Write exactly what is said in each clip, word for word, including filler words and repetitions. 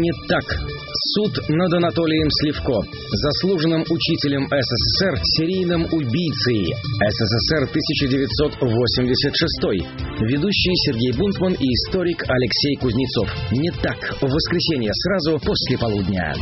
Не так. Суд над Анатолием Сливко, заслуженным учителем СССР, серийным убийцей. СССР тысяча девятьсот восемьдесят шестой. Ведущий Сергей Бунтман и историк Алексей Кузнецов. Не так. В воскресенье сразу после полудня.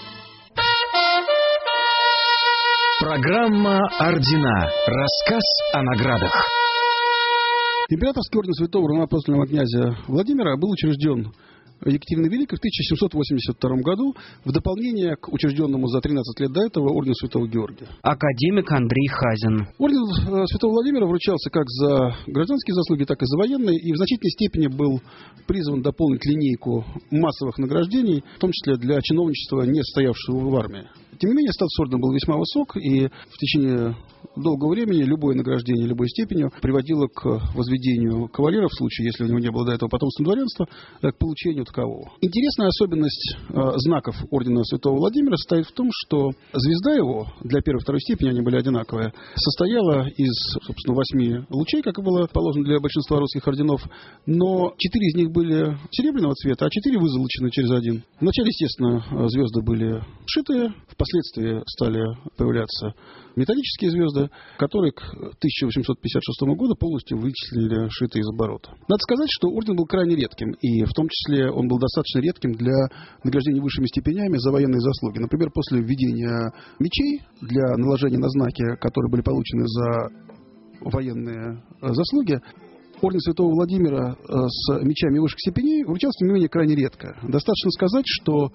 Программа «Ордена». Рассказ о наградах. Императорский орден святого равноапостольного князя Владимира был учрежден Екатериной Великой в тысяча семьсот восемьдесят втором году в дополнение к учрежденному за тринадцать лет до этого ордену святого Георгия. Академик Андрей Хазин. Орден святого Владимира вручался как за гражданские заслуги, так и за военные, и в значительной степени был призван дополнить линейку массовых награждений, в том числе для чиновничества, не состоявшего в армии. Тем не менее, статус ордена был весьма высок, и в течение долгого времени любое награждение любой степенью приводило к возведению кавалера, в случае, если у него не было до этого потомственного дворянства, к получению такового. Интересная особенность э, знаков ордена святого Владимира состоит в том, что звезда его, для первой и второй степени они были одинаковые, состояла из, собственно, восьми лучей, как и было положено для большинства русских орденов, но четыре из них были серебряного цвета, а четыре вызолочены через один. Вначале, естественно, звезды были шитые, впоследствии стали появляться металлические звезды, которые к тысяча восемьсот пятьдесят шестому году полностью вычислили шитые из оборота. Надо сказать, что орден был крайне редким, и в том числе он был достаточно редким для награждения высшими степенями за военные заслуги. Например, после введения мечей для наложения на знаки, которые были получены за военные заслуги, орден святого Владимира с мечами высших степеней вручался, тем не менее, крайне редко. Достаточно сказать, что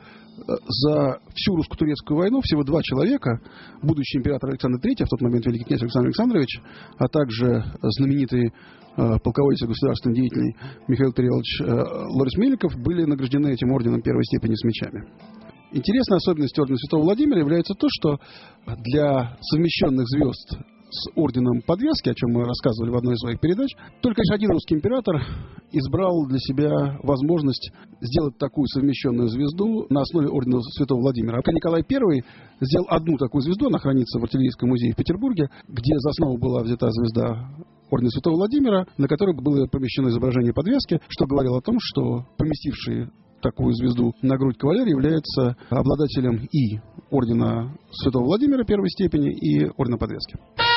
за всю русско-турецкую войну всего два человека, будущий император Александр Третий, а в тот момент великий князь Александр Александрович, а также знаменитый полководец и государственный деятель Михаил Перевалович Лорис Мельников, были награждены этим орденом первой степени с мечами. Интересной особенностью ордена святого Владимира является то, что для совмещенных звезд с орденом подвески, о чем мы рассказывали в одной из своих передач, только лишь один русский император избрал для себя возможность сделать такую совмещенную звезду на основе ордена святого Владимира. А Николай Первый сделал одну такую звезду, она хранится в артиллерийском музее в Петербурге, где за основу была взята звезда ордена святого Владимира, на которой было помещено изображение подвески, что говорило о том, что поместивший такую звезду на грудь кавалер является обладателем и ордена святого Владимира первой степени, и ордена подвески.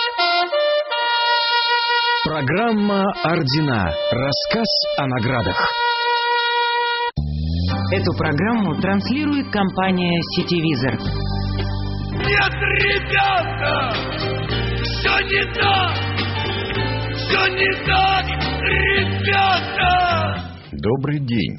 Программа «Ордена». Рассказ о наградах. Эту программу транслирует компания «Сетевизор». Нет, ребята! Все не так! Все не так, ребята! Добрый день.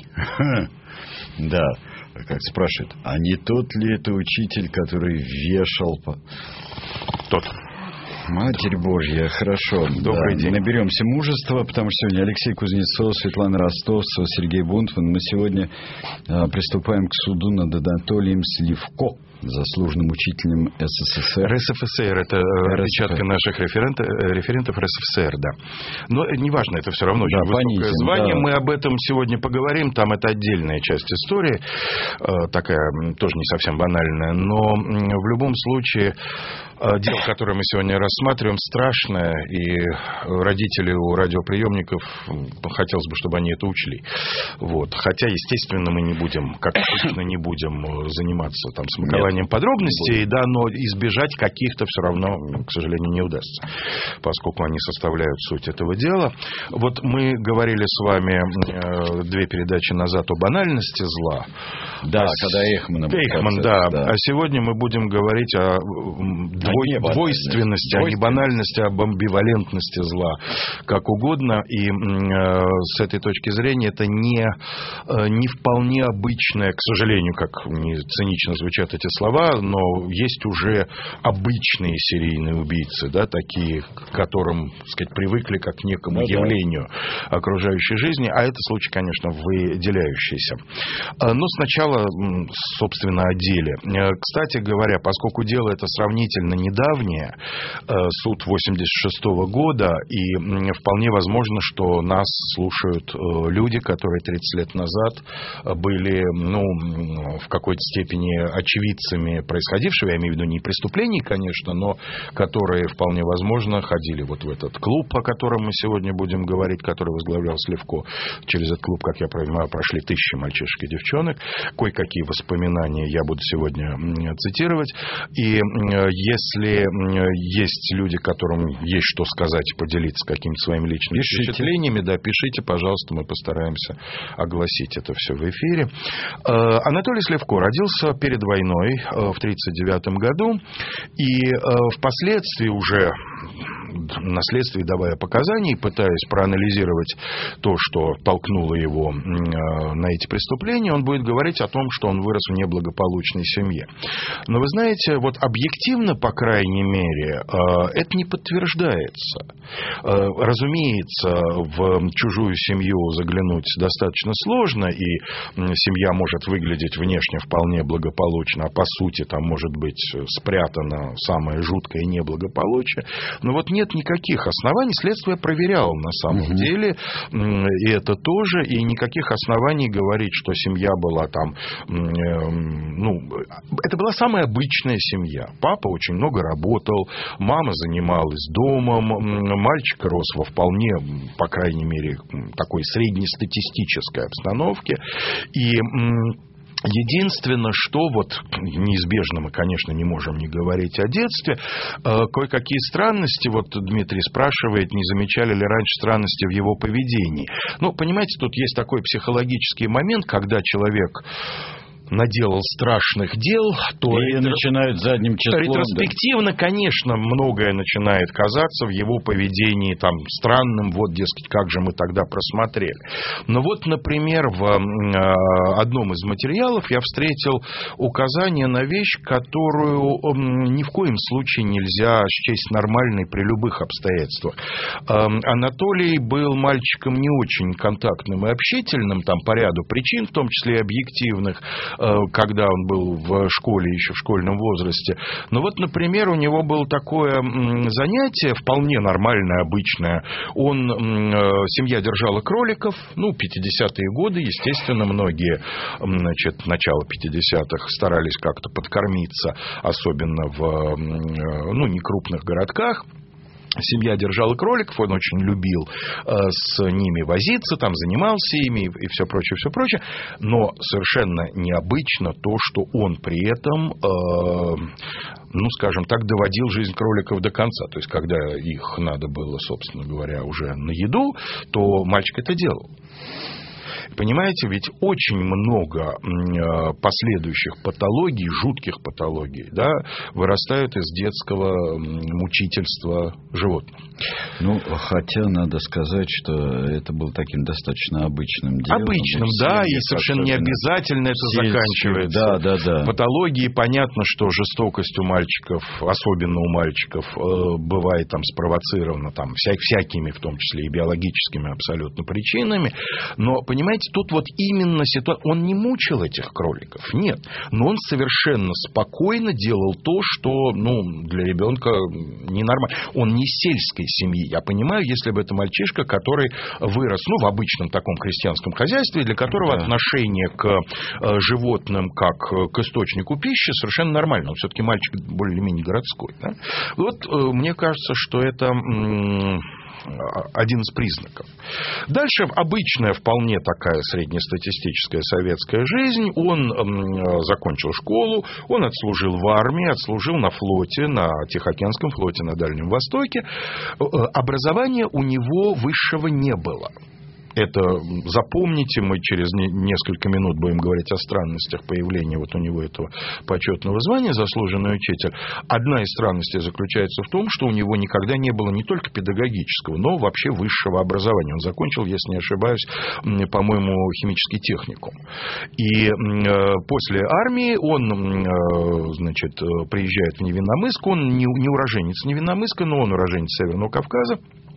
Да, как спрашивают, а не тот ли это учитель, который вешал... По... Тот. Матерь Божья, хорошо. Добрый да, день. Наберемся мужества, потому что сегодня Алексей Кузнецов, Светлана Ростовцева, Сергей Бунтман. Мы сегодня а, приступаем к суду над Анатолием Сливко, заслуженным учителем СССР. РСФСР, это распечатка наших референтов, референтов РСФСР, да. Но неважно, это все равно очень да, высокое понизим, звание. Да. Мы об этом сегодня поговорим, там это отдельная часть истории, такая тоже не совсем банальная, но в любом случае дело, которое мы сегодня рассматриваем, страшное, и родители у радиоприемников, хотелось бы, чтобы они это учли. Вот. Хотя, естественно, мы не будем, как обычно, не будем заниматься там смакованием подробностей, да, но избежать каких-то все равно, к сожалению, не удастся, поскольку они составляют суть этого дела. Вот мы говорили с вами э, две передачи назад о банальности зла. Да, а когда Эйхман. Эйхман, да. да. А сегодня мы будем говорить о Двой, двойственности, а не банальности, об амбивалентности зла, как угодно. И э, с этой точки зрения это не, э, не вполне обычное, к сожалению, как не цинично звучат эти слова, но есть уже обычные серийные убийцы, да, такие, к которым, так сказать, привыкли как к некому ну, явлению да. окружающей жизни. А это случай, конечно, выделяющийся. Но сначала, собственно, о деле. Кстати говоря, поскольку дело это сравнительно недавнее, суд восемьдесят шестого года, и вполне возможно, что нас слушают люди, которые тридцать лет назад были, ну, в какой-то степени очевидцами очевидцами происходившего, я имею в виду не преступлений, конечно, но которые вполне возможно ходили вот в этот клуб, о котором мы сегодня будем говорить, который возглавлял Сливко. Через этот клуб, как я понимаю, прошли тысячи мальчишек и девчонок. Кое-какие воспоминания я буду сегодня цитировать. И если есть люди, которым есть что сказать, поделиться какими-то своими личными пишите. впечатлениями, да, пишите, пожалуйста, мы постараемся огласить это все в эфире. Анатолий Сливко родился перед войной в тысяча девятьсот тридцать девятом году, и впоследствии уже на следствии, давая показания, пытаясь проанализировать то, что толкнуло его на эти преступления, он будет говорить о том, что он вырос в неблагополучной семье. Но вы знаете, вот объективно, по крайней мере, это не подтверждается. Разумеется, в чужую семью заглянуть достаточно сложно, и семья может выглядеть внешне вполне благополучно, а по сути там может быть спрятано самое жуткое неблагополучие. Но вот нет никаких оснований, следствие проверяло на самом угу. деле, и это тоже, и никаких оснований говорить, что семья была там, ну, это была самая обычная семья. Папа очень много работал, мама занималась домом, мальчик рос во вполне, по крайней мере, такой среднестатистической обстановке, и единственное, что вот неизбежно мы, конечно, не можем не говорить о детстве, кое-какие странности, вот Дмитрий спрашивает, не замечали ли раньше странности в его поведении. Ну, понимаете, тут есть такой психологический момент, когда человек наделал страшных дел, то и ретро... начинают задним числом. Ретроспективно, да. Конечно, многое начинает казаться в его поведении там странным, вот, дескать, как же мы тогда просмотрели. Но вот, например, в одном из материалов я встретил указание на вещь, которую ни в коем случае нельзя счесть нормальной при любых обстоятельствах. Анатолий был мальчиком не очень контактным и общительным, там по ряду причин, в том числе и объективных, когда он был в школе, еще в школьном возрасте. Но вот, например, у него было такое занятие, вполне нормальное, обычное. Он, семья держала кроликов, ну, пятидесятые годы, естественно, многие, значит, начало пятидесятых старались как-то подкормиться, особенно в, ну, некрупных городках. Семья держала кроликов, он очень любил э, с ними возиться, там занимался ими и все прочее, все прочее. Но совершенно необычно то, что он при этом, э, ну, скажем так, доводил жизнь кроликов до конца. То есть, когда их надо было, собственно говоря, уже на еду, то мальчик это делал. Понимаете, ведь очень много последующих патологий, жутких патологий, да, вырастают из детского мучительства животных. Ну, хотя надо сказать, что это было таким достаточно обычным делом. Обычным, да, и совершенно не обязательно это заканчивается. Да, да, да. Патологии, понятно, что жестокость у мальчиков, особенно у мальчиков, бывает там спровоцирована там, вся, всякими, в том числе и биологическими абсолютно причинами. Но, понимаете, тут вот именно ситуация... Он не мучил этих кроликов, нет. Но он совершенно спокойно делал то, что, ну, для ребенка ненормально. Он не сельской семьи. Я понимаю, если бы это мальчишка, который вырос, ну, в обычном таком крестьянском хозяйстве, для которого да. отношение к животным как к источнику пищи совершенно нормально. Он все-таки мальчик более-менее городской. Да? Вот мне кажется, что это... один из признаков. Дальше обычная, вполне такая среднестатистическая советская жизнь. Он э, закончил школу, он отслужил в армии, отслужил на флоте, на Тихоокеанском флоте на Дальнем Востоке. Э, образования у него высшего не было. Это запомните, мы через несколько минут будем говорить о странностях появления вот у него этого почетного звания заслуженный учитель. Одна из странностей заключается в том, что у него никогда не было не только педагогического, но вообще высшего образования. Он закончил, если не ошибаюсь, по-моему, химический техникум. И после армии он, значит, приезжает в Невинномысск. Он не уроженец Невинномысска, но он уроженец Северного Кавказа.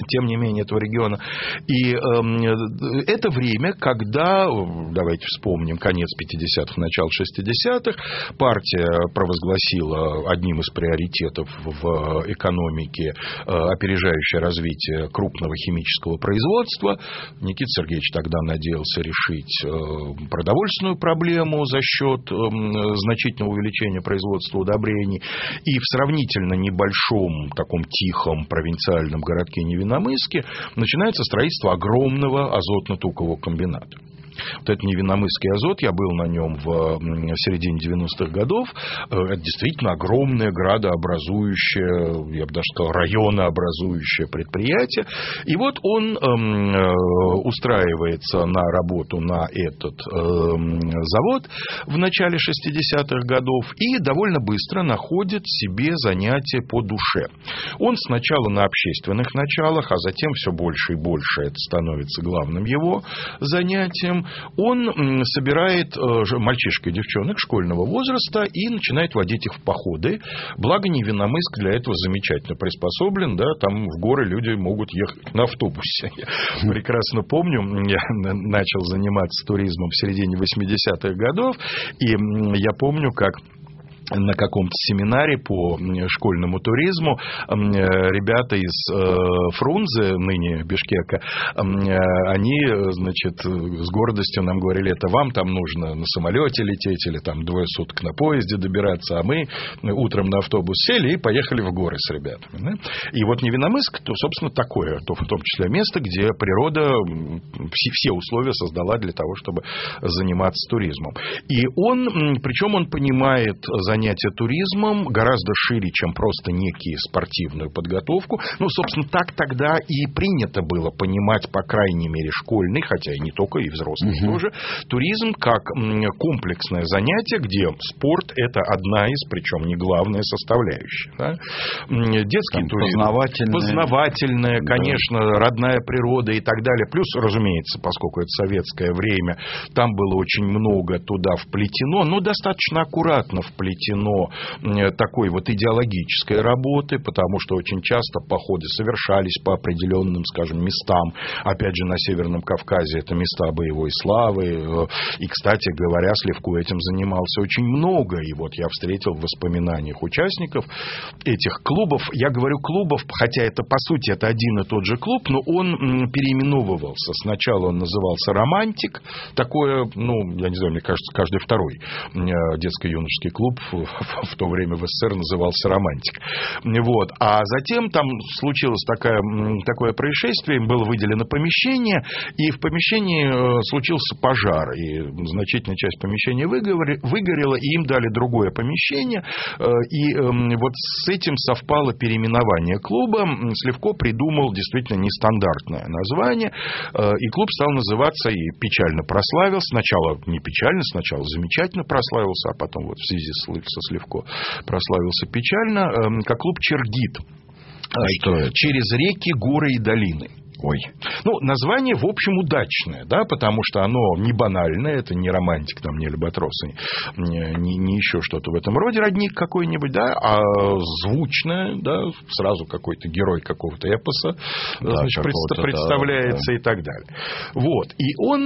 тем не менее, этого региона. И э, это время, когда, давайте вспомним, конец пятидесятых, начало шестидесятых, партия провозгласила одним из приоритетов в экономике э, опережающее развитие крупного химического производства. Никита Сергеевич тогда надеялся решить э, продовольственную проблему за счет э, значительного увеличения производства удобрений. И в сравнительно небольшом, таком тихом провинциальном городке Невинномысске начинается строительство огромного азотно-тукового комбината. Вот этот Невинномысский азот, я был на нем в середине девяностых годов. Это действительно огромное градообразующее, я бы даже сказал, районообразующее предприятие. И вот он э, устраивается на работу на этот э, завод в начале шестидесятых годов и довольно быстро находит себе занятие по душе. Он сначала на общественных началах, а затем все больше и больше это становится главным его занятием. Он собирает мальчишек и девчонок школьного возраста и начинает водить их в походы. Благо, Невинномысск для этого замечательно приспособлен. Да, там в горы люди могут ехать на автобусе. Я прекрасно помню, я начал заниматься туризмом в середине восьмидесятых годов. И я помню, как на каком-то семинаре по школьному туризму ребята из Фрунзе, ныне Бишкека, они, значит, с гордостью нам говорили: это вам там нужно на самолете лететь или там двое суток на поезде добираться, а мы утром на автобус сели и поехали в горы с ребятами. И вот Невинномысск, то, собственно, такое, то, в том числе место, где природа все, все условия создала для того, чтобы заниматься туризмом. И он, причем он понимает занятия туризмом гораздо шире, чем просто некие спортивную подготовку. Ну, собственно, так тогда и принято было понимать, по крайней мере, школьный, хотя и не только, и взрослый угу. тоже, туризм как комплексное занятие, где спорт – это одна из, причем не главная составляющая. Да? Детский там туризм, познавательное, познавательное да. конечно, родная природа и так далее. Плюс, разумеется, поскольку это советское время, там было очень много туда вплетено, но достаточно аккуратно вплетено такой вот идеологической работы, потому что очень часто походы совершались по определенным, скажем, местам. Опять же, на Северном Кавказе это места боевой славы. И, кстати говоря, Сливко этим занимался очень много. И вот я встретил в воспоминаниях участников этих клубов. Я говорю клубов, хотя это, по сути, это один и тот же клуб, но он переименовывался. Сначала он назывался «Романтик». Такое, ну, я не знаю, мне кажется, каждый второй детско-юношеский клуб в то время в СССР назывался «Романтик». Вот. А затем там случилось такое, такое происшествие, им было выделено помещение, и в помещении случился пожар, и значительная часть помещения выгорела, и им дали другое помещение, и вот с этим совпало переименование клуба. Сливко придумал действительно нестандартное название, и клуб стал называться, и печально прославился, сначала не печально, сначала замечательно прославился, а потом вот в связи с со Сливко прославился печально, как клуб «Чергит». А что это? Через реки, горы и долины. Ой. Ну, название, в общем, удачное, да, потому что оно не банальное, это не романтик, там, не альбатрос, не, не, не еще что-то в этом роде, родник какой-нибудь, да, а звучное, да, сразу какой-то герой какого-то эпоса, да, значит, представляется, да, и так далее. Вот. И он,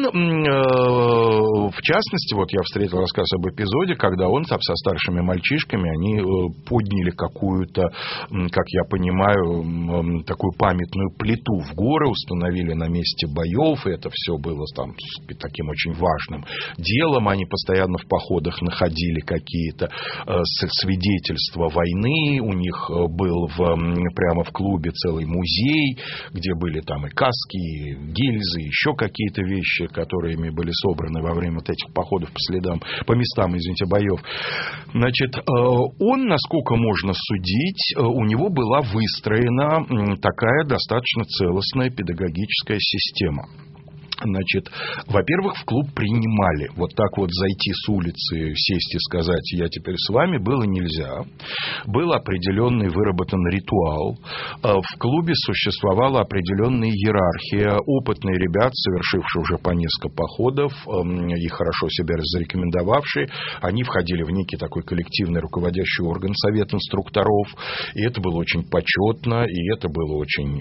э, в частности, вот я встретил рассказ об эпизоде, когда он там со старшими мальчишками, они подняли какую-то, как я понимаю, такую памятную плиту в горы, установили на месте боев, и это все было там таким очень важным делом. Они постоянно в походах находили какие-то э, свидетельства войны. У них был в, прямо в клубе целый музей, где были там и каски, и гильзы, еще какие-то вещи, которыми были собраны во время вот этих походов по следам, по местам, извините, боев. Значит, э, он, насколько можно судить, э, у него была выстроена э, такая достаточно целостная педагогическая система. Значит, во-первых, в клуб принимали. Вот так вот зайти с улицы, сесть и сказать: я теперь с вами, было нельзя. Был определенный выработан ритуал. В клубе существовала определенная иерархия. Опытные ребята, совершившие уже по несколько походов и хорошо себя зарекомендовавшие, они входили в некий такой коллективный руководящий орган, совет инструкторов. И это было очень почетно, и это было очень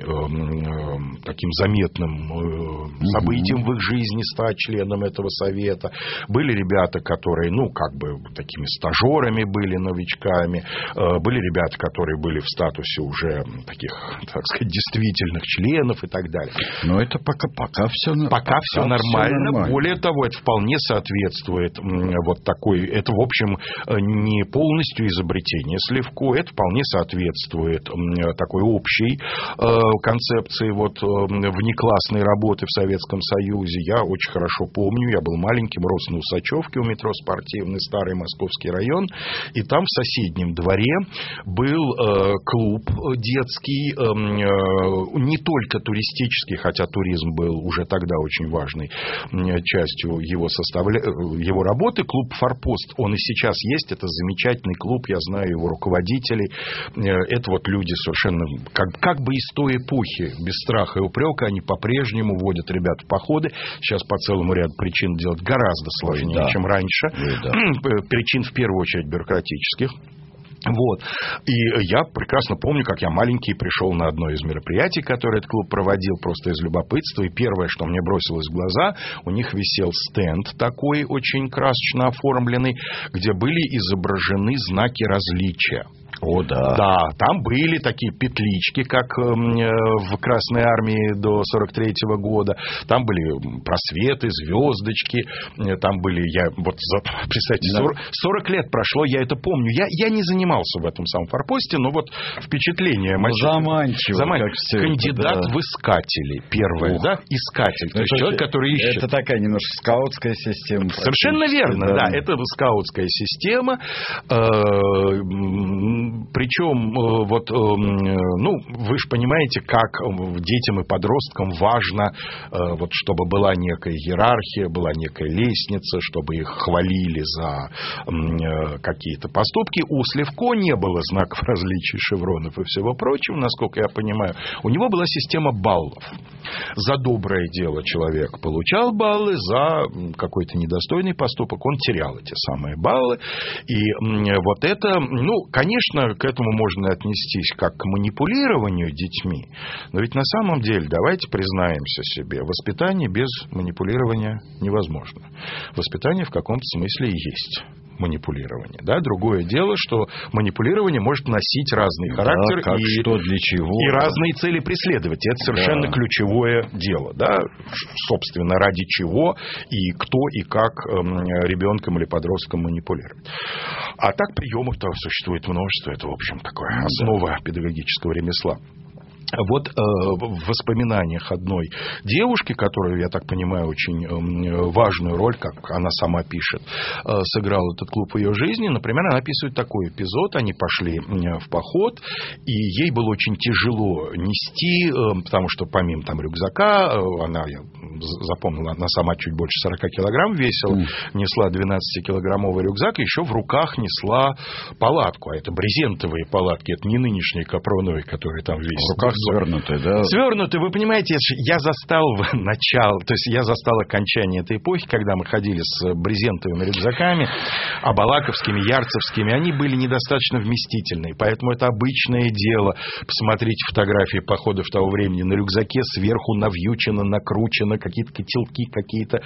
э, таким заметным э, событием в их жизни стать членом этого совета. Были ребята, которые, ну, как бы такими стажерами были, новичками. Были ребята, которые были в статусе уже таких, так сказать, действительных членов и так далее. Но это пока, пока все пока, пока все нормально. Все нормально. Более того, это вполне соответствует вот такой, это, в общем, не полностью изобретение Сливко, это вполне соответствует такой общей концепции вот внеклассной работы в Советском Союзе. Я очень хорошо помню, я был маленьким, рос на Усачевке у метро Спортивный, старый Московский район, и там в соседнем дворе был э, клуб детский, э, э, не только туристический, хотя туризм был уже тогда очень важной э, частью его, составля... его работы, клуб «Форпост», он и сейчас есть, это замечательный клуб, я знаю его руководителей, э, это вот люди совершенно, как, как бы из той эпохи, без страха и упрека, они по-прежнему водят ребят в поход. Сейчас по целому ряду причин делать гораздо сложнее, да. чем раньше. Да. Причин, в первую очередь, бюрократических. Вот. И я прекрасно помню, как я маленький пришел на одно из мероприятий, которое этот клуб проводил, просто из любопытства. И первое, что мне бросилось в глаза, у них висел стенд такой, очень красочно оформленный, где были изображены знаки различия. О, да. Да, там были такие петлички, как в Красной Армии до сорок третьего года. Там были просветы, звездочки. Там были, я вот, представьте, сорок, сорок лет прошло, я это помню. Я, я не занимался в этом самом форпосте, но вот впечатление. Ну, заманчиво. Заманчиво. Кандидат это, да. в искатели. Первое, Ух. да? Искатель. То есть человек, который ищет. Это такая немножко скаутская система. Совершенно верно, да. да. Это скаутская система. Причем, вот, ну, вы же понимаете, как детям и подросткам важно, вот, чтобы была некая иерархия, была некая лестница, чтобы их хвалили за какие-то поступки. У Сливко не было знаков различий, шевронов и всего прочего, насколько я понимаю. У него была система баллов. За доброе дело человек получал баллы, за какой-то недостойный поступок он терял эти самые баллы. И вот это, ну, конечно, к этому можно отнестись как к манипулированию детьми, но ведь на самом деле, давайте признаемся себе, воспитание без манипулирования невозможно. Воспитание в каком-то смысле и есть манипулирование. Да? Другое дело, что манипулирование может носить разный характер, да, как, и, что, для чего, и разные цели преследовать. Это совершенно да. ключевое дело. Да? Собственно, ради чего и кто и как ребенком или подростком манипулирует. А так приемов там существует множество. Это, в общем, такая основа педагогического ремесла. Вот э, в воспоминаниях одной девушки, которую, я так понимаю, очень э, важную роль, как она сама пишет, э, сыграл этот клуб в ее жизни. Например, она описывает такой эпизод. Они пошли э, в поход, и ей было очень тяжело нести, э, потому что помимо там рюкзака, э, она, я запомнила, она сама чуть больше сорок килограмм весила, mm. несла двенадцатикилограммовый рюкзак, и еще в руках несла палатку. А это брезентовые палатки, это не нынешние капроновые, которые там весят. Свернутые, да? Свернутые. Вы понимаете, я застал начало, то есть я застал окончание этой эпохи, когда мы ходили с брезентовыми рюкзаками, абалаковскими, ярцевскими. Они были недостаточно вместительные, поэтому это обычное дело. Посмотрите фотографии походов того времени. На рюкзаке сверху навьючено, накручено какие-то котелки, какие-то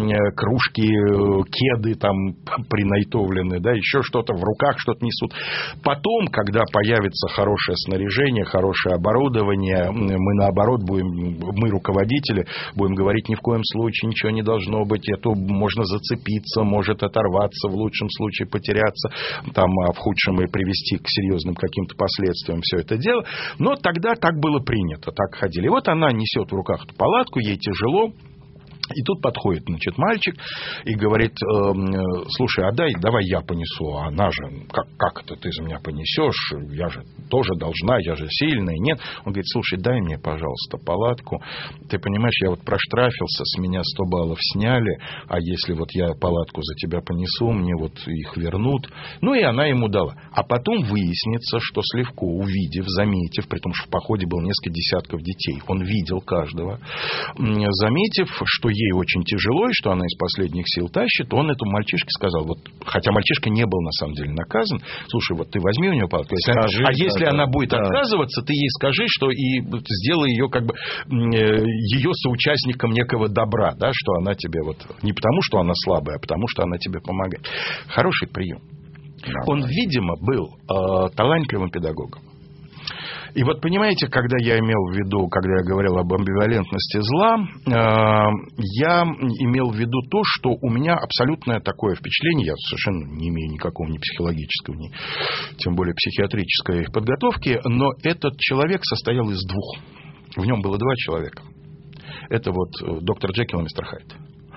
кружки, кеды там принайтовлены, да, еще что-то в руках, что-то несут. Потом, когда появится хорошее снаряжение, хорошее оборудование, мы наоборот будем, мы руководители, будем говорить, ни в коем случае ничего не должно быть, это можно зацепиться, может оторваться, в лучшем случае потеряться, там, а в худшем и привести к серьезным каким-то последствиям все это дело. Но тогда так было принято, так ходили. И вот она несет в руках эту палатку, ей тяжело. И тут подходит, значит, мальчик и говорит: слушай, а дай, давай я понесу. А она же, как, как это ты за меня понесешь? Я же тоже должна, я же сильная. Нет. Он говорит: слушай, дай мне, пожалуйста, палатку. Ты понимаешь, я вот проштрафился, с меня сто баллов сняли, а если вот я палатку за тебя понесу, мне вот их вернут. Ну, и она ему дала. А потом выяснится, что Сливко, увидев, заметив, при том, что в походе было несколько десятков детей, он видел каждого, заметив, что ей очень тяжело, и что она из последних сил тащит, он этому мальчишке сказал, вот, хотя мальчишка не был на самом деле наказан: слушай, вот ты возьми у нее палатку, скажи, а если да, она будет да. отказываться, ты ей скажи, что и сделай ее как бы ее соучастником некого добра, да, что она тебе вот не потому, что она слабая, а потому, что она тебе помогает. Хороший прием. Да, он, да. видимо, был э, талантливым педагогом. И вот, понимаете, когда я имел в виду, когда я говорил об амбивалентности зла, э, я имел в виду то, что у меня абсолютное такое впечатление, я совершенно не имею никакого ни психологического, ни тем более психиатрической подготовки, но этот человек состоял из двух. В нем было два человека. Это вот доктор Джекил и мистер Хайд.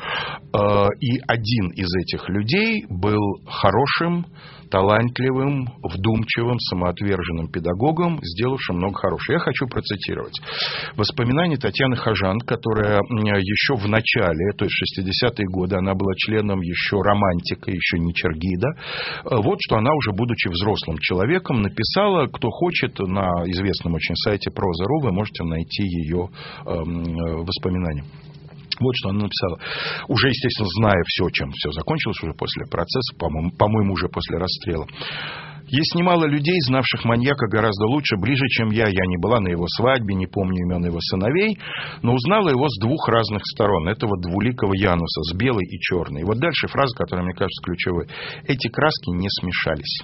И один из этих людей был хорошим, талантливым, вдумчивым, самоотверженным педагогом, сделавшим много хорошего. Я хочу процитировать воспоминания Татьяны Хажан, которая еще в начале, то есть шестидесятые годы, она была членом еще романтика, еще не Чергида. Вот что она, уже будучи взрослым человеком, написала. Кто хочет, на известном очень сайте проза точка ру вы можете найти ее воспоминания. Вот что она написала. Уже, естественно, зная все, чем все закончилось уже после процесса, по-моему, по-моему, уже после расстрела. Есть немало людей, знавших маньяка гораздо лучше, ближе, чем я. Я не была на его свадьбе, не помню имен его сыновей, но узнала его с двух разных сторон. Этого двуликого Януса, с белой и черной. И вот дальше фраза, которая, мне кажется, ключевой. Эти краски не смешались.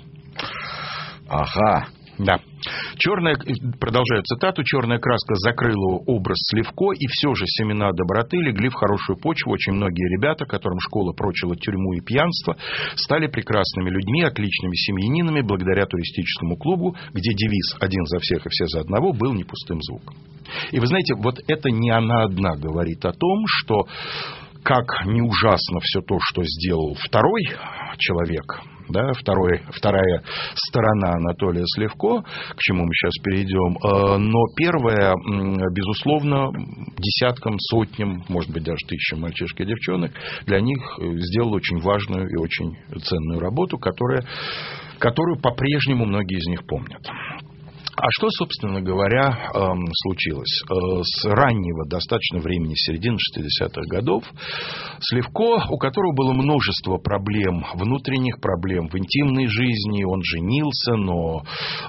Ага. Да. Черная, продолжаю цитату, черная краска закрыла образ Сливко, и все же семена доброты легли в хорошую почву. Очень многие ребята, которым школа прочила тюрьму и пьянство, стали прекрасными людьми, отличными семьянинами, благодаря туристическому клубу, где девиз «один за всех и все за одного» был не пустым звуком. И вы знаете, вот это не она одна говорит о том, что как не ужасно все то, что сделал второй человек, да, второй, вторая сторона Анатолия Сливко, к чему мы сейчас перейдем, но первая, безусловно, десяткам, сотням, может быть, даже тысячам мальчишек и девчонок, для них сделал очень важную и очень ценную работу, которая, которую по-прежнему многие из них помнят. А что, собственно говоря, случилось? С раннего достаточно времени, середины шестидесятых годов, Сливко, у которого было множество проблем, внутренних проблем в интимной жизни, он женился, но,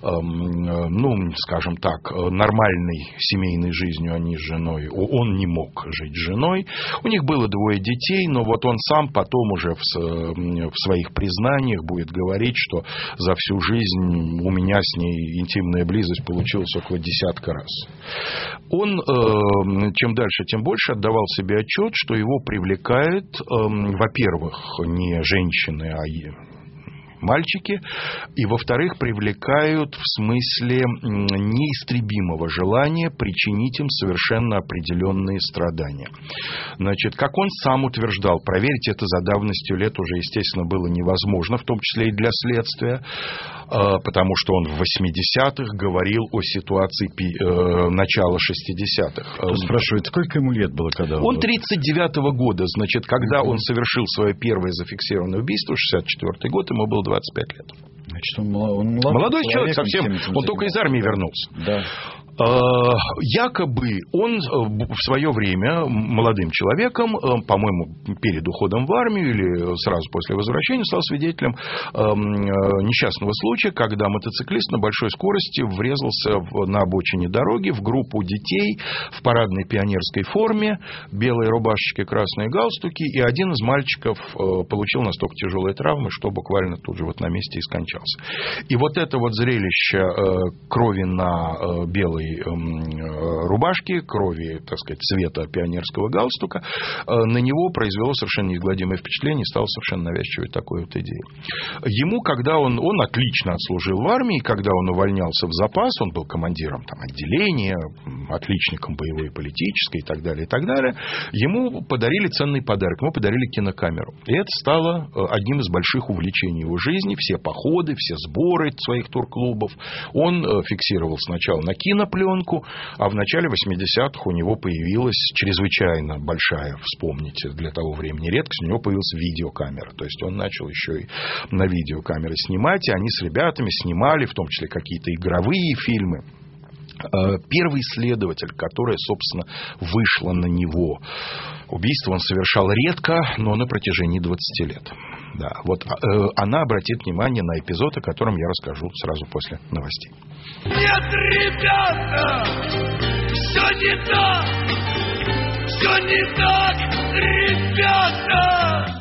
ну, скажем так, нормальной семейной жизнью они с женой, он не мог жить с женой. У них было двое детей, но вот он сам потом уже в своих признаниях будет говорить, что за всю жизнь у меня с ней интимная близость близость получилась около десятка раз. Он, э, чем дальше, тем больше отдавал себе отчет, что его привлекает, э, во-первых, не женщины, а мальчики, и, во-вторых, привлекают в смысле неистребимого желания причинить им совершенно определенные страдания. Значит, как он сам утверждал, проверить это за давностью лет уже, естественно, было невозможно, в том числе и для следствия, потому что он в восьмидесятых говорил о ситуации начала шестидесятых. Кто спрашивает, сколько ему лет было, когда он... Он тридцать девятого года, значит, когда он совершил свое первое зафиксированное убийство, шестьдесят четвёртый год, ему было двадцать пять лет. Значит, он, он молодой, молодой человек, совсем, он только из армии вернулся. Да. Якобы он в свое время молодым человеком, по-моему, перед уходом в армию или сразу после возвращения, стал свидетелем несчастного случая, когда мотоциклист на большой скорости врезался на обочине дороги в группу детей в парадной пионерской форме, белые рубашечки, красные галстуки, и один из мальчиков получил настолько тяжелые травмы, что буквально тут же вот на месте и скончался. И вот это вот зрелище крови на белой пионерской рубашки, крови, так сказать, цвета пионерского галстука, на него произвело совершенно неизгладимое впечатление и стало совершенно навязчивой такой вот идеей. Ему, когда он, он отлично отслужил в армии, когда он увольнялся в запас, он был командиром там, отделения, отличником боевой и политической и так далее, и так далее, ему подарили ценный подарок, ему подарили кинокамеру. И это стало одним из больших увлечений его жизни. Все походы, все сборы своих турклубов он фиксировал сначала на кинопленку, а в начале восьмидесятых у него появилась чрезвычайно большая, вспомните, для того времени редкость, у него появилась видеокамера. То есть он начал еще и на видеокамеры снимать, и они с ребятами снимали, в том числе какие-то игровые фильмы. Первый следователь, которая, собственно, вышла на него. Убийство он совершал редко, но на протяжении двадцати лет. Да, вот э, она обратит внимание на эпизод, о котором я расскажу сразу после новостей. Нет, ребята, все не так, все не так, ребята.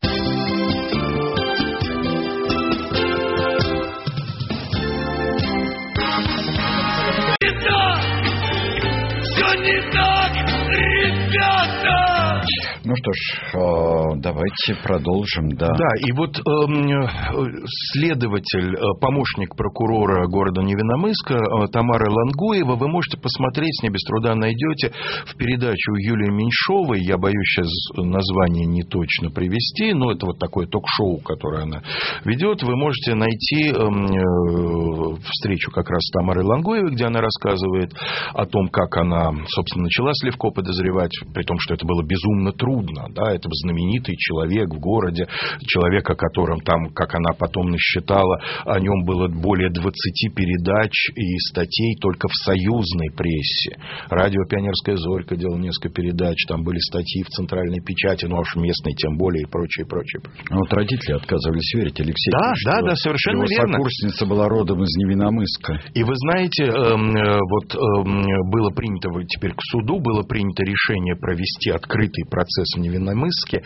Все не так, ребята! Ну что ж, давайте продолжим. Да, да и вот э, следователь, помощник прокурора города Невинномысска Тамара Лангуева, вы можете посмотреть, с не без труда найдете, в передачу Юлии Меньшовой, я боюсь сейчас название не точно привести, но это вот такое ток-шоу, которое она ведет, вы можете найти э, встречу как раз с Тамарой Лангуевой, где она рассказывает о том, как она, собственно, начала Сливко подозревать, при том, что это было безумно трудно. Да, это знаменитый человек в городе, человек, о котором там, как она потом насчитала, о нем было более двадцати передач и статей только в союзной прессе. Радио «Пионерская зорька» делал несколько передач, там были статьи в центральной печати, ну, а уж местной тем более, и прочее, прочее. прочее. Вот родители отказывались верить, Алексей. Да, что да, да, совершенно его верно. Сокурсница была родом из Невинномысска. И вы знаете, э, э, вот э, было принято теперь к суду, было принято решение провести открытый процесс в Невинномысске.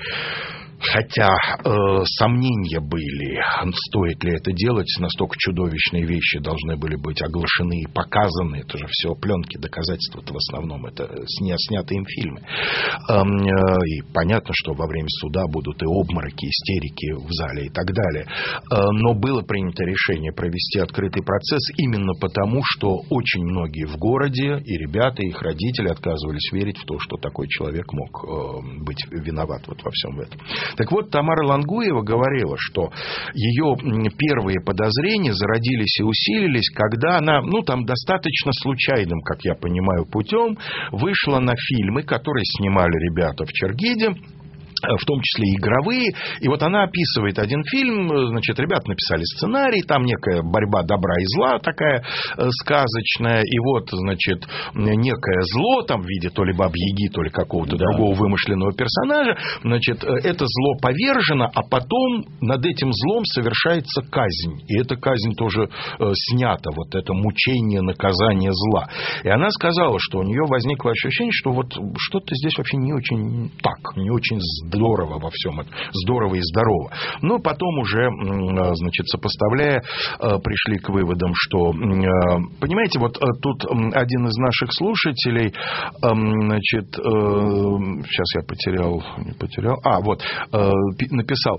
Хотя э, сомнения были, стоит ли это делать, настолько чудовищные вещи должны были быть оглашены и показаны. Это же все пленки, доказательства-то в основном это сня, снятые им фильмы. Э, э, и понятно, что во время суда будут и обмороки, истерики в зале и так далее. Э, но было принято решение провести открытый процесс именно потому, что очень многие в городе, и ребята, и их родители отказывались верить в то, что такой человек мог э, быть виноват вот во всем этом. Так вот, Тамара Лангуева говорила, что ее первые подозрения зародились и усилились, когда она, ну, там, достаточно случайным, как я понимаю, путем вышла на фильмы, которые снимали ребята в Чергиде, в том числе игровые. И вот она описывает один фильм, значит, ребята написали сценарий, там некая борьба добра и зла такая сказочная, и вот, значит, некое зло, там в виде то ли Бабы-Яги, то ли какого-то да. другого вымышленного персонажа, значит, это зло повержено, а потом над этим злом совершается казнь. И эта казнь тоже снята, вот это мучение, наказание зла. И она сказала, что у нее возникло ощущение, что вот что-то здесь вообще не очень так, не очень здорово. Здорово во всем этом. Здорово и здорово. Но потом уже, значит, сопоставляя, пришли к выводам, что, понимаете, вот тут один из наших слушателей, значит, сейчас я потерял, не потерял, а, вот, написал,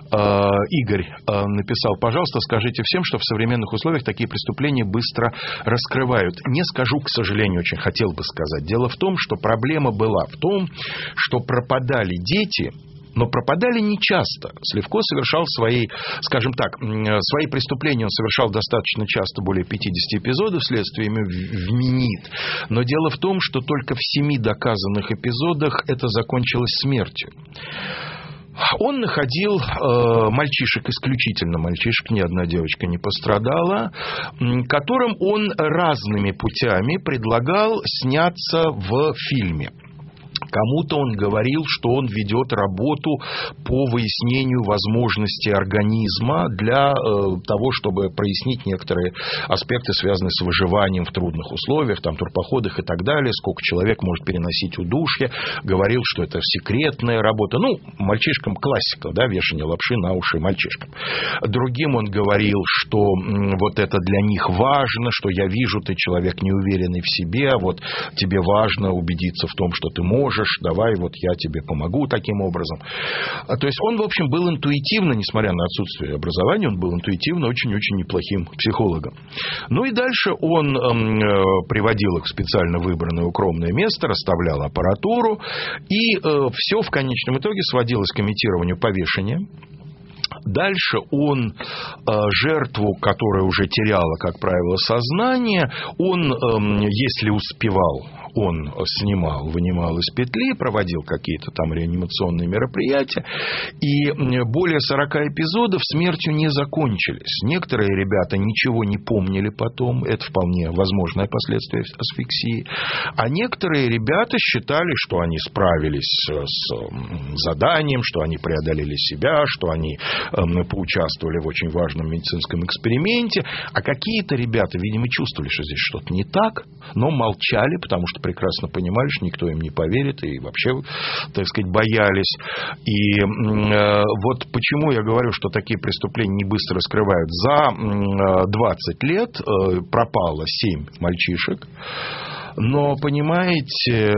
Игорь написал, пожалуйста, скажите всем, что в современных условиях такие преступления быстро раскрывают. Не скажу, к сожалению, очень хотел бы сказать. Дело в том, что проблема была в том, что пропадали дети, но пропадали нечасто. Сливко совершал свои, скажем так, свои преступления он совершал достаточно часто, более пятидесяти эпизодов, следствие ему вменит. Но дело в том, что только в семи доказанных эпизодах это закончилось смертью. Он находил э, мальчишек, исключительно мальчишек, ни одна девочка не пострадала, которым он разными путями предлагал сняться в фильме. Кому-то он говорил, что он ведет работу по выяснению возможностей организма для э, того, чтобы прояснить некоторые аспекты, связанные с выживанием в трудных условиях, там, турпоходах и так далее, сколько человек может переносить удушье. Говорил, что это секретная работа. Ну, мальчишкам классика, да, вешание лапши на уши мальчишкам. Другим он говорил, что м, вот это для них важно, что я вижу, ты человек неуверенный в себе, вот тебе важно убедиться в том, что ты можешь, давай, вот я тебе помогу таким образом. То есть он, в общем, был интуитивно, несмотря на отсутствие образования, он был интуитивно очень-очень неплохим психологом. Ну и дальше он э, приводил их в специально выбранное укромное место, расставлял аппаратуру, и э, все в конечном итоге сводилось к имитированию повешения. Дальше он э, жертву, которая уже теряла, как правило, сознание, он, э, если успевал, он снимал, вынимал из петли, проводил какие-то там реанимационные мероприятия, и более сорока эпизодов смертью не закончились. Некоторые ребята ничего не помнили потом, это вполне возможное последствие асфиксии, а некоторые ребята считали, что они справились с заданием, что они преодолели себя, что они поучаствовали в очень важном медицинском эксперименте, а какие-то ребята, видимо, чувствовали, что здесь что-то не так, но молчали, потому что прекрасно понимали, что никто им не поверит, и вообще, так сказать, боялись. И э, вот почему я говорю, что такие преступления не быстро раскрывают. За двадцать лет э, пропало семь мальчишек. Но, понимаете,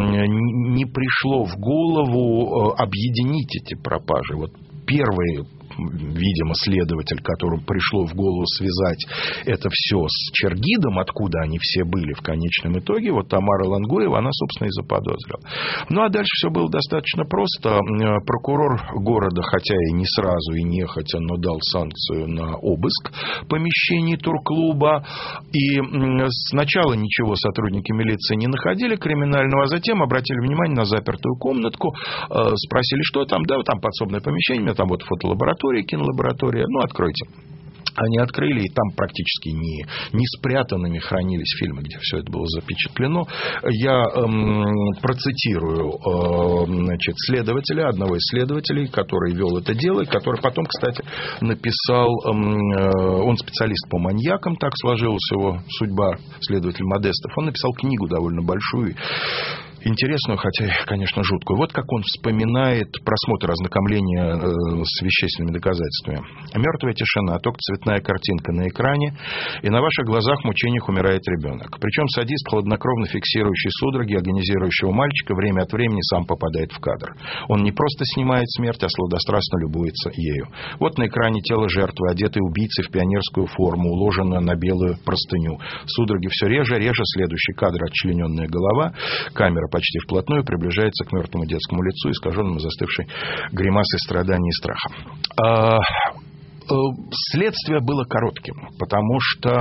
не пришло в голову объединить эти пропажи. Вот первые, видимо, следователь, которому пришло в голову связать это все с Чергидом, откуда они все были в конечном итоге, вот Тамара Лангуева, она, собственно, и заподозрила. Ну, а дальше все было достаточно просто. Прокурор города, хотя и не сразу, и нехотя, но дал санкцию на обыск помещений турклуба. И сначала ничего сотрудники милиции не находили криминального, а затем обратили внимание на запертую комнатку, спросили, что там, да, там подсобное помещение, у меня там вот фотолаборатория, кинолаборатория, ну, откройте. Они открыли, и там практически не, не спрятанными хранились фильмы, где все это было запечатлено. Я эм, процитирую э, значит, следователя, одного из следователей, который вел это дело, и который потом, кстати, написал, эм, э, он специалист по маньякам, так сложилась его судьба, следователь Модестов. Он написал книгу довольно большую, интересную, хотя, конечно, жуткую. Вот как он вспоминает просмотр ознакомления э, с вещественными доказательствами. Мертвая тишина, только цветная картинка на экране, и на ваших глазах в мучениях умирает ребенок. Причем садист, хладнокровно фиксирующий судороги агонизирующего мальчика, время от времени сам попадает в кадр. Он не просто снимает смерть, а сладострастно любуется ею. Вот на экране тело жертвы, одетой убийцей в пионерскую форму, уложенную на белую простыню. Судороги все реже, реже. Следующий кадр — отчлененная голова. Камера почти вплотную приближается к мертвому детскому лицу, искаженному застывшей гримасой страдания и страха. Следствие было коротким, потому что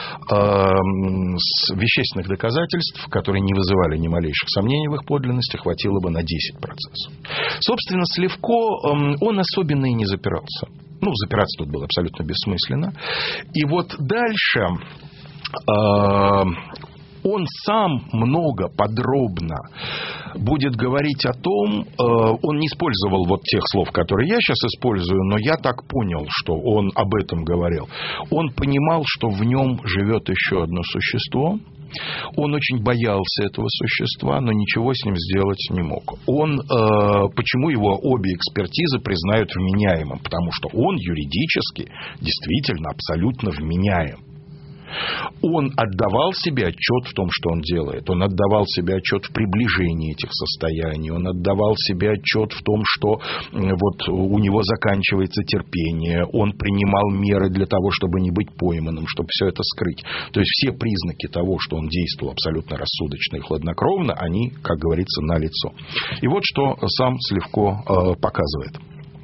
э, с вещественных доказательств, которые не вызывали ни малейших сомнений в их подлинности, хватило бы на десять процентов. Собственно, Сливко, э, он особенно и не запирался. Ну, запираться тут было абсолютно бессмысленно. И вот дальше... Э, Он сам много, подробно будет говорить о том, он не использовал вот тех слов, которые я сейчас использую, но я так понял, что он об этом говорил. Он понимал, что в нем живет еще одно существо. Он очень боялся этого существа, но ничего с ним сделать не мог. Он, э, почему его обе экспертизы признают вменяемым? Потому что он юридически действительно абсолютно вменяем. Он отдавал себе отчет в том, что он делает. Он отдавал себе отчет в приближении этих состояний. Он отдавал себе отчет в том, что вот у него заканчивается терпение. Он принимал меры для того, чтобы не быть пойманным, чтобы все это скрыть. То есть все признаки того, что он действовал абсолютно рассудочно и хладнокровно, они, как говорится, налицо. И вот что сам Сливко э, показывает.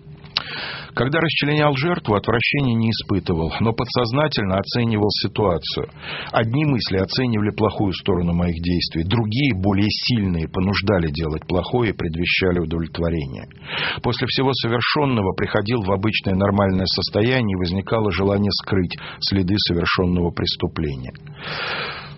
Когда расчленял жертву, отвращения не испытывал, но подсознательно оценивал ситуацию. Одни мысли оценивали плохую сторону моих действий, другие, более сильные, понуждали делать плохое и предвещали удовлетворение. После всего совершенного приходил в обычное нормальное состояние и возникало желание скрыть следы совершенного преступления.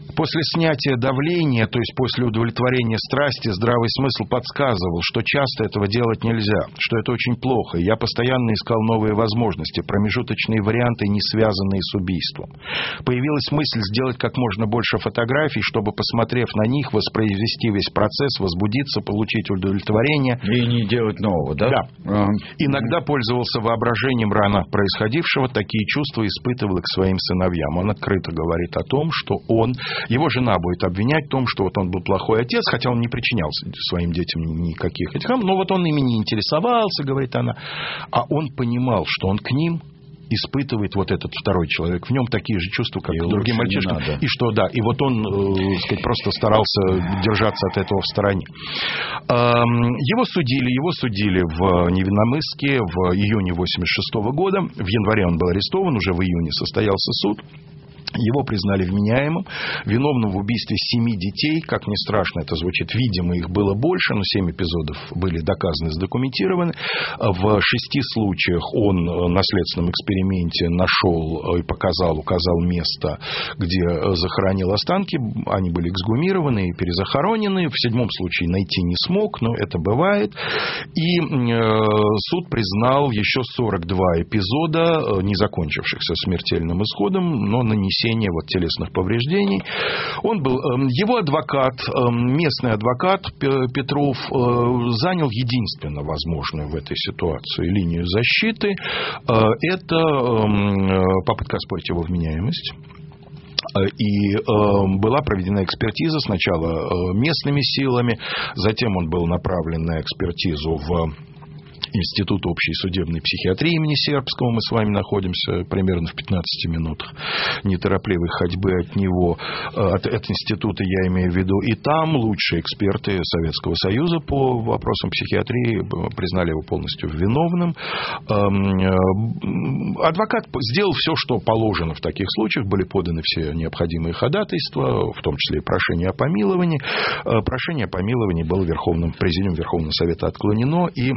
После снятия давления, то есть после удовлетворения страсти, здравый смысл подсказывал, что часто этого делать нельзя, что это очень плохо. И я постоянно искал новые возможности, промежуточные варианты, не связанные с убийством. Появилась мысль сделать как можно больше фотографий, чтобы, посмотрев на них, воспроизвести весь процесс, возбудиться, получить удовлетворение. И не делать нового, да? Да. А. Иногда пользовался воображением рано происходившего, такие чувства испытывал и к своим сыновьям. Он открыто говорит о том, что он... Его жена будет обвинять в том, что вот он был плохой отец, хотя он не причинял своим детям никаких этих... Но вот он ими не интересовался, говорит она. А он понимал, что он к ним испытывает вот этот второй человек. В нем такие же чувства, как и к другим мальчишкам. И что, да, и вот он, э, сказать, просто старался держаться от этого в стороне. Э, его судили, его судили в Невинномысске в июне восемьдесят шестого года. В январе он был арестован, уже в июне состоялся суд. Его признали вменяемым, виновным в убийстве семи детей. Как ни страшно это звучит, видимо, их было больше, но семь эпизодов были доказаны, задокументированы. В шести случаях он на следственном эксперименте нашел и показал, указал место, где захоронил останки. Они были эксгумированы и перезахоронены. В седьмом случае найти не смог, но это бывает. И суд признал еще сорок два эпизода, не закончившихся смертельным исходом, но нанесением вот телесных повреждений. Он был, его адвокат, местный адвокат Петров, занял единственно возможную в этой ситуации линию защиты. Это попытка оспорить его вменяемость. И э, была проведена экспертиза сначала местными силами, затем он был направлен на экспертизу в Институт общей судебной психиатрии имени Сербского. Мы с вами находимся примерно в пятнадцати минутах неторопливой ходьбы от него, от, от института, я имею в виду. И там лучшие эксперты Советского Союза по вопросам психиатрии признали его полностью виновным. Адвокат сделал все, что положено в таких случаях. Были поданы все необходимые ходатайства, в том числе и прошение о помиловании. Прошение о помиловании было Верховным, Президиумом Верховного Совета отклонено, и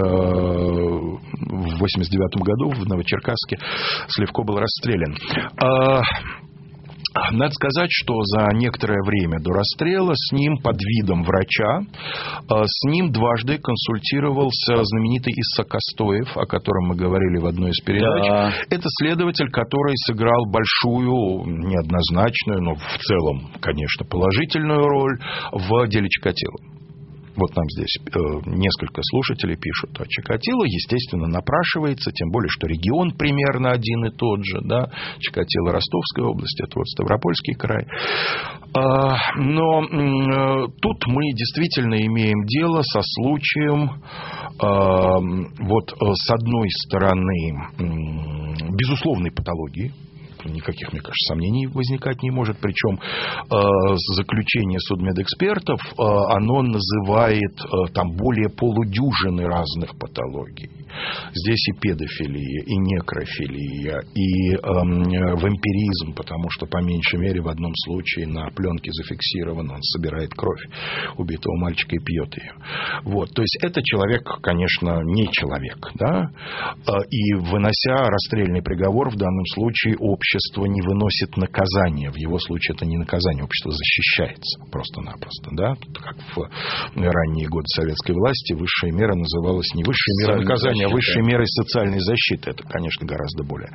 в восемьдесят девятом году в Новочеркасске Сливко был расстрелян. Надо сказать, что за некоторое время до расстрела с ним под видом врача, с ним дважды консультировался знаменитый Исса Костоев, о котором мы говорили в одной из передач. Да. Это следователь, который сыграл большую, неоднозначную, но в целом, конечно, положительную роль в деле Чикатило. Вот нам здесь э, несколько слушателей пишут о Чикатило. Естественно, напрашивается, тем более, что регион примерно один и тот же. Да? Чикатило Ростовская область, это вот Ставропольский край. А, но э, тут мы действительно имеем дело со случаем, э, вот с одной стороны, э, безусловной патологии. Никаких, мне кажется, сомнений возникать не может. Причем э, заключение судмедэкспертов, э, оно называет э, там более полудюжины разных патологий. Здесь и педофилия, и некрофилия, и э, вампиризм, потому что, по меньшей мере, в одном случае на пленке зафиксировано, он собирает кровь убитого мальчика и пьет ее. Вот. То есть, это человек, конечно, не человек. Да? И, вынося расстрельный приговор, в данном случае общество Общество не выносит наказание. В его случае это не наказание, общество защищается просто-напросто. Да? Как в ранние годы советской власти высшая мера называлась не высшей мерой наказания, а высшей мерой социальной защиты. Это, конечно, гораздо более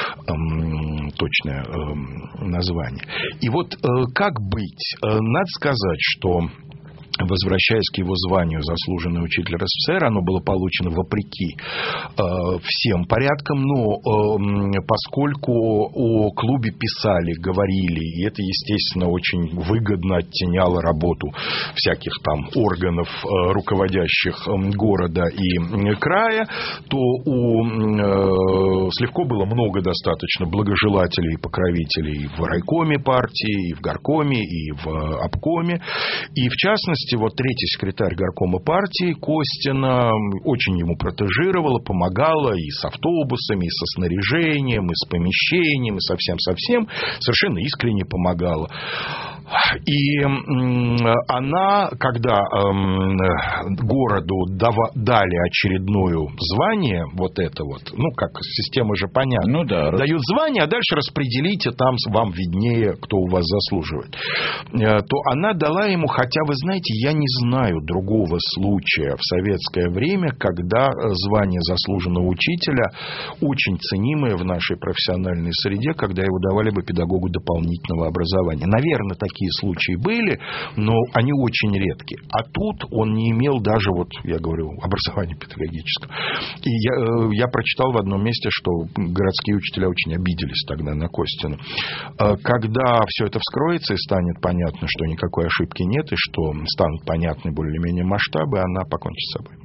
эм, точное эм, название. И вот э, как быть? Э, надо сказать, что, возвращаясь к его званию заслуженный учитель РСФСР, оно было получено вопреки э, всем порядкам, но э, поскольку о клубе писали, говорили, и это, естественно, очень выгодно оттеняло работу всяких там органов, э, руководящих э, города и э, края, то у э, Сливко было много достаточно благожелателей и покровителей в райкоме партии, и в горкоме, и в обкоме, и в частности, вот третий секретарь горкома партии Костина очень ему протежировала, помогала и с автобусами, и со снаряжением, и с помещением, и совсем-совсем, совершенно искренне помогала. И она, когда городу дали очередное звание, вот это вот, ну, как система же понятна, ну, да, дают звание, а дальше распределите, там вам виднее, кто у вас заслуживает, то она дала ему, хотя, вы знаете, я не знаю другого случая в советское время, когда звание заслуженного учителя, очень ценимое в нашей профессиональной среде, когда его давали бы педагогу дополнительного образования. Наверное, такие случаи были, но они очень редки. А тут он не имел даже, вот я говорю, образования педагогического. И я, я прочитал в одном месте, что городские учителя очень обиделись тогда на Костину. Когда все это вскроется и станет понятно, что никакой ошибки нет, и что станут понятны более-менее масштабы, она покончит с собой.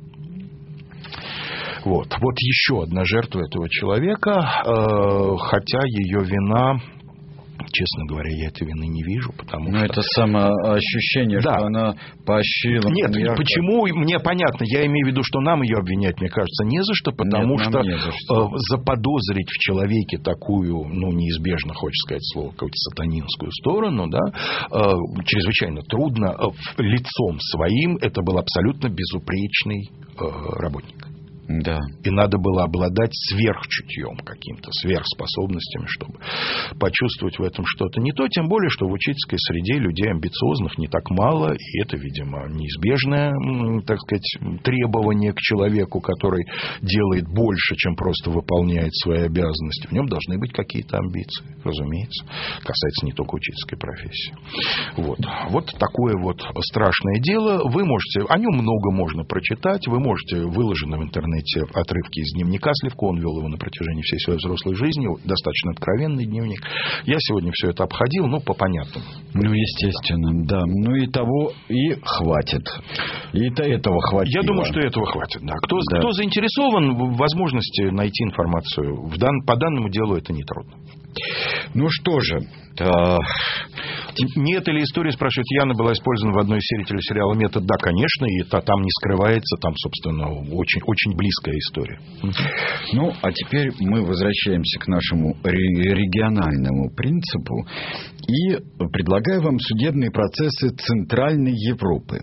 Вот. Вот еще одна жертва этого человека, хотя ее вина... Честно говоря, я этой вины не вижу, потому Но что... это самоощущение, да. что она поощрила... Нет, ярко. Почему, мне понятно, я имею в виду, что нам ее обвинять, мне кажется, не за что, потому Нет, что, за что заподозрить в человеке такую, ну, неизбежно, хочется сказать слово, какую-то сатанинскую сторону, да, чрезвычайно трудно. Лицом своим это был абсолютно безупречный работник. Да. И надо было обладать сверхчутьем каким-то, сверхспособностями, чтобы почувствовать в этом что-то не то, тем более, что в учительской среде людей амбициозных не так мало, и это, видимо, неизбежное, так сказать, требование к человеку, который делает больше, чем просто выполняет свои обязанности. В нем должны быть какие-то амбиции, разумеется. Касается не только учительской профессии. Вот. Вот такое вот страшное дело. Вы можете, о нем много можно прочитать, вы можете, выложено в интернете отрывки из дневника Сливко, он вел его на протяжении всей своей взрослой жизни, достаточно откровенный дневник. Я сегодня все это обходил, ну, по понятным. Ну, естественно, да. Ну, и того и хватит. И этого хватит. Я думаю, что этого хватит, да. Кто, да. кто заинтересован в возможности найти информацию, в дан, по данному делу это нетрудно. Ну, что же... А... Нет или история, спрашивает Яна, была использована в одной из серий телесериала «Метод». Да, конечно, и это там не скрывается, там, собственно, очень, очень близкая история. Ну, а теперь мы возвращаемся к нашему региональному принципу и предлагаю вам судебные процессы Центральной Европы.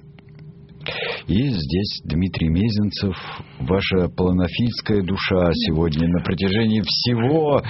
И здесь Дмитрий Мезенцев, ваша полонофильская душа сегодня на протяжении всего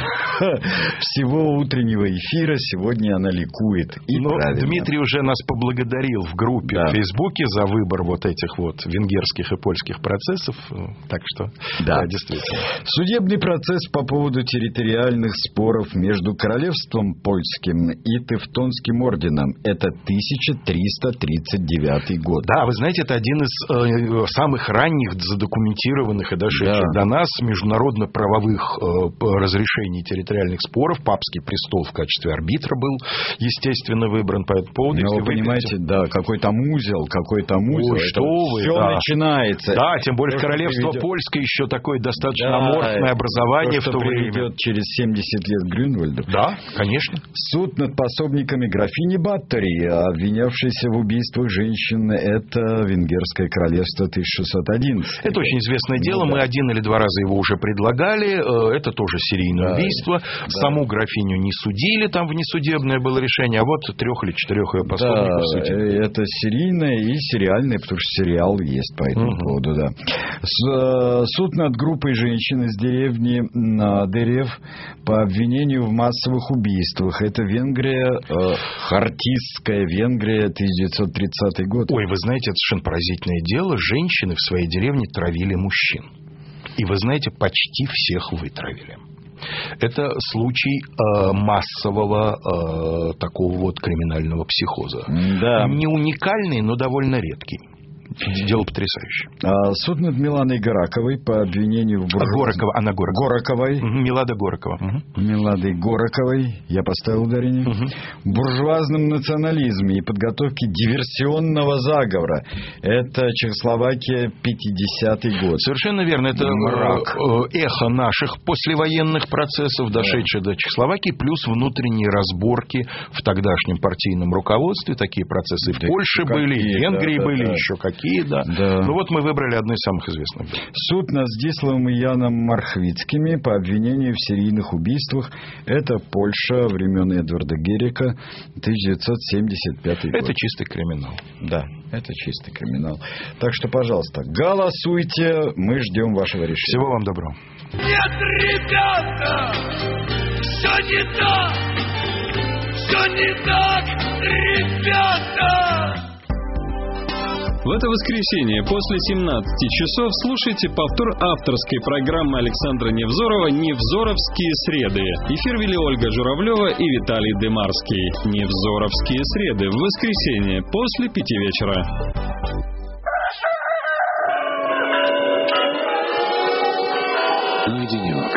всего утреннего эфира. Сегодня она ликует. И Но правильно. Дмитрий уже нас поблагодарил в группе да. в Фейсбуке за выбор вот этих вот венгерских и польских процессов. Так что, да. да, действительно. Судебный процесс по поводу территориальных споров между Королевством Польским и Тевтонским орденом. Это тысяча триста тридцать девятый год. Да, вы знаете, это один из э, самых ранних задокументированных и дошедших да. до нас международно-правовых э, разрешений территориальных споров. Папский престол в качестве арбитра был, естественно, выбран по этому поводу. Но вы понимаете, видите... да, какой там узел, какой там узел. Ой, что вы, все да. начинается. Да, тем более то, Королевство ведет... Польское еще такое достаточно да, аморфное образование то, в то время. Идет через семьдесят лет Грюнвальда. Да, конечно. Суд над пособниками графини Баттери, обвинявшейся в убийствах женщин, это Венгерское королевство тысяча шестьсот одиннадцать. Это очень известное дело. Ну, Мы да. один или два раза его уже предлагали. Это тоже серийное да. убийство. Да. Саму графиню не судили, там внесудебное было решение, а вот трех или четырех ее пособников да, судили. Это серийное и сериальное, потому что сериал есть по этому угу. поводу. Да. Суд над группой женщин из деревни Надырев по обвинению в массовых убийствах. Это Венгрия, э, Хартистская Венгрия, тысяча девятьсот тридцатый год. Ой, вы знаете, это совершенно поразительное дело. Женщины в своей деревне травили мужчин. И вы знаете, почти всех вытравили. Это случай э, массового э, такого вот криминального психоза. Да. Не уникальный, но довольно редкий. Дело потрясающее. А, суд над Миланой Гораковой по обвинению в буржуаз... Горокова, она Горокова. Гораковой. Угу, Милада Горокова. Угу. Миладой Гораковой, я поставил ударение, угу. в буржуазном национализме и подготовке диверсионного заговора. Это Чехословакия, пятидесятый год. Совершенно верно. Это Мрак. эхо наших послевоенных процессов, дошедших да. до Чехословакии, плюс внутренние разборки в тогдашнем партийном руководстве. Такие процессы да, в Польше были, в Венгрии да, были, да, еще какие такие, да. да. Ну вот мы выбрали одну из самых известных. Суд над Здиславом и Яном Мархвицкими по обвинению в серийных убийствах. Это Польша, времен Эдварда Герика, тысяча девятьсот семьдесят пятый год. Это чистый криминал. Да, это чистый криминал. Так что, пожалуйста, голосуйте, мы ждем вашего решения. Всего вам доброго. Нет, ребята, все не так, все не так, ребята. В это воскресенье после семнадцати часов слушайте повтор авторской программы Александра Невзорова «Невзоровские среды». Эфир вели Ольга Журавлева и Виталий Демарский. «Невзоровские среды» в воскресенье после пяти вечера. Ну и денек.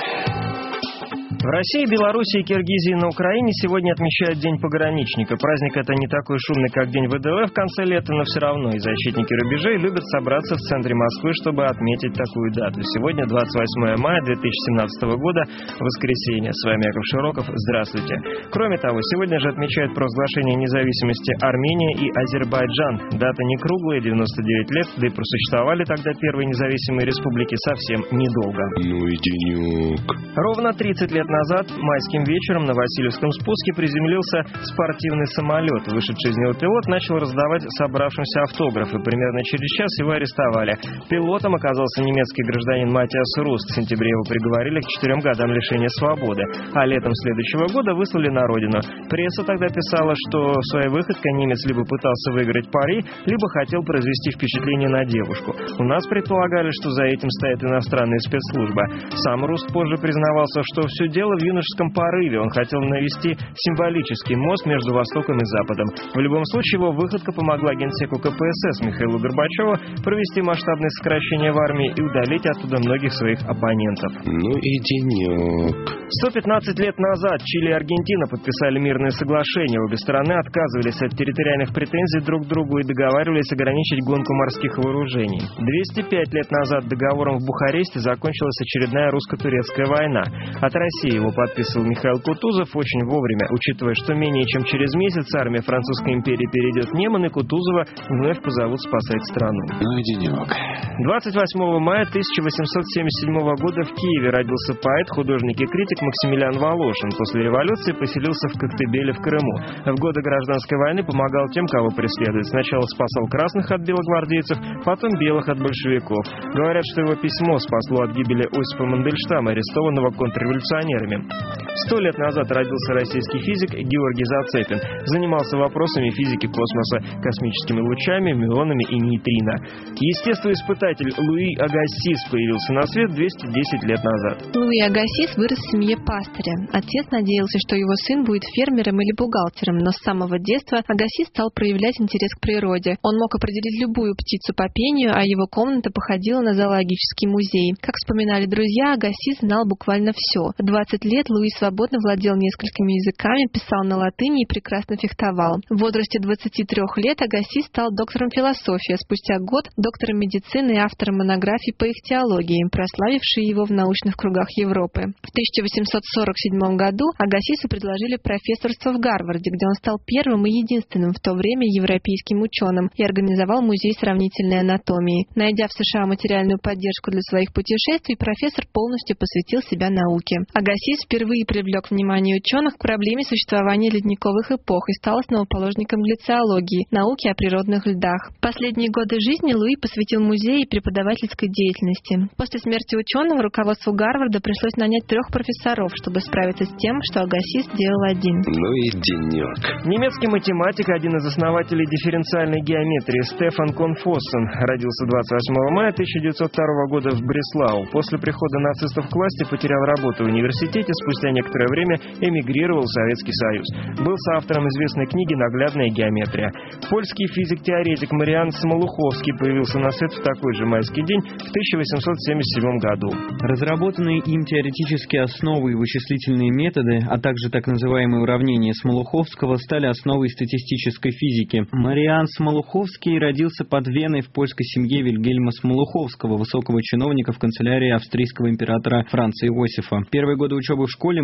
В России, Беларуси и Киргизии на Украине сегодня отмечают День пограничника. Праздник это не такой шумный, как День ВДВ в конце лета, но все равно и защитники рубежей любят собраться в центре Москвы, чтобы отметить такую дату. Сегодня двадцать восьмое мая две тысячи семнадцатого года, воскресенье. С вами Яков Широков. Здравствуйте. Кроме того, сегодня же отмечают провозглашение независимости Армения и Азербайджан. Дата не круглая, девяносто девять лет, да и просуществовали тогда первые независимые республики совсем недолго. Ну и денек. Ровно тридцать лет назад, майским вечером, на Васильевском спуске приземлился спортивный самолет. Вышедший из него пилот начал раздавать собравшимся автографы. Примерно через час его арестовали. Пилотом оказался немецкий гражданин Матиас Руст. В сентябре его приговорили к четырем годам лишения свободы. А летом следующего года выслали на родину. Пресса тогда писала, что своей выходкой немец либо пытался выиграть пари, либо хотел произвести впечатление на девушку. У нас предполагали, что за этим стоит иностранная спецслужба. Сам Руст позже признавался, что все дело в юношеском порыве. Он хотел навести символический мост между Востоком и Западом. В любом случае, его выходка помогла генсеку ка пэ эс эс Михаилу Горбачеву провести масштабные сокращения в армии и удалить оттуда многих своих оппонентов. Ну и денек. сто пятнадцать лет назад Чили и Аргентина подписали мирное соглашение. Обе стороны отказывались от территориальных претензий друг к другу и договаривались ограничить гонку морских вооружений. двести пять лет назад договором в Бухаресте закончилась очередная русско-турецкая война. От России его подписывал Михаил Кутузов очень вовремя, учитывая, что менее чем через месяц армия Французской империи перейдет в Неман, и Кутузова вновь позовут спасать страну. Ну и денек. двадцать восьмого мая тысяча восемьсот семьдесят седьмого года в Киеве родился поэт, художник и критик Максимилиан Волошин. После революции поселился в Коктебеле в Крыму. В годы гражданской войны помогал тем, кого преследуют. Сначала спасал красных от белогвардейцев, потом белых от большевиков. Говорят, что его письмо спасло от гибели Осипа Мандельштама, арестованного контрреволюционерами. Сто лет назад родился российский физик Георгий Зацепин. Занимался вопросами физики космоса, космическими лучами, мюонами и нейтрино. Естествоиспытатель Луи Агасис появился на свет двести десять лет назад. Луи Агасис вырос в семье пастыря. Отец надеялся, что его сын будет фермером или бухгалтером, но с самого детства Агасис стал проявлять интерес к природе. Он мог определить любую птицу по пению, а его комната походила на зоологический музей. Как вспоминали друзья, Агасис знал буквально все. В двадцать лет Луи свободно владел несколькими языками, писал на латыни и прекрасно фехтовал. В возрасте двадцати трёх лет Агасис стал доктором философии, а спустя год доктором медицины и автором монографий по ихтиологии, прославившей его в научных кругах Европы. В тысяча восемьсот сорок седьмом году Агасису предложили профессорство в Гарварде, где он стал первым и единственным в то время европейским ученым и организовал музей сравнительной анатомии. Найдя в США материальную поддержку для своих путешествий, профессор полностью посвятил себя науке. Агасис впервые привлек внимание ученых к проблеме существования ледниковых эпох и стал основоположником глициологии, науки о природных льдах. Последние годы жизни Луи посвятил музею и преподавательской деятельности. После смерти ученого руководству Гарварда пришлось нанять трех профессоров, чтобы справиться с тем, что Агасис делал один. Ну и денек. Немецкий математик, один из основателей дифференциальной геометрии, Стефан Конфоссен, родился двадцать восьмого мая тысяча девятьсот второго года в Бреслау. После прихода нацистов к власти потерял работу в университете, спустя некоторое время эмигрировал в Советский Союз. Был соавтором известной книги «Наглядная геометрия». Польский физик-теоретик Мариан Смолуховский появился на свет в такой же майский день в тысяча восемьсот семьдесят седьмом году. Разработанные им теоретические основы и вычислительные методы, а также так называемые уравнения Смолуховского стали основой статистической физики. Мариан Смолуховский родился под Веной в польской семье Вильгельма Смолуховского, высокого чиновника в канцелярии австрийского императора Франца Иосифа. Первые годы учебы в школе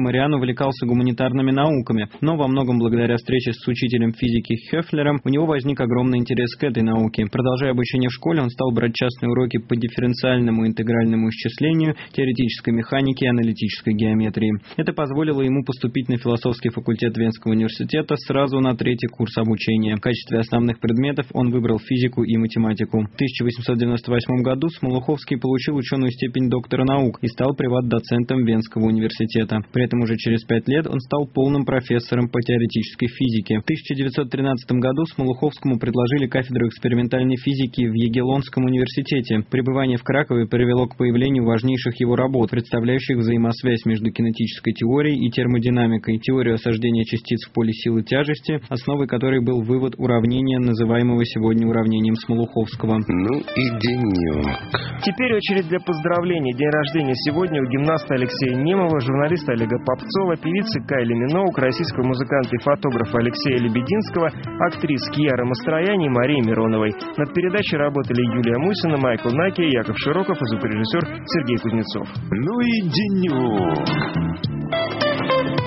Мариан увлекался гуманитарными науками, но во многом благодаря встрече с учителем физики Хёфлером у него возник огромный интерес к этой науке. Продолжая обучение в школе, он стал брать частные уроки по дифференциальному и интегральному исчислению, теоретической механике и аналитической геометрии. Это позволило ему поступить на философский факультет Венского университета сразу на третий курс обучения. В качестве основных предметов он выбрал физику и математику. В тысяча восемьсот девяносто восьмом году Смолуховский получил ученую степень доктора наук и стал приват-доцентом Венского университета. При этом уже через пять лет он стал полным профессором по теоретической физике. В тысяча девятьсот тринадцатом году Смолуховскому предложили кафедру экспериментальной физики в Ягеллонском университете. Пребывание в Кракове привело к появлению важнейших его работ, представляющих взаимосвязь между кинетической теорией и термодинамикой, теорию осаждения частиц в поле силы тяжести, основой которой был вывод уравнения, называемого сегодня уравнением Смолуховского. Ну и денек. Теперь очередь для поздравлений. День рождения сегодня у гимнаста Алексея Немова, журналиста Олега Попцова, певицы Кайли Миноук, российского музыканта и фотографа Алексея Лебединского, актрис Кьяра Мастрояни и Марии Мироновой. Над передачей работали Юлия Мусина, Майкл Наки, Яков Широков и звукорежиссер Сергей Кузнецов. Ну и денек.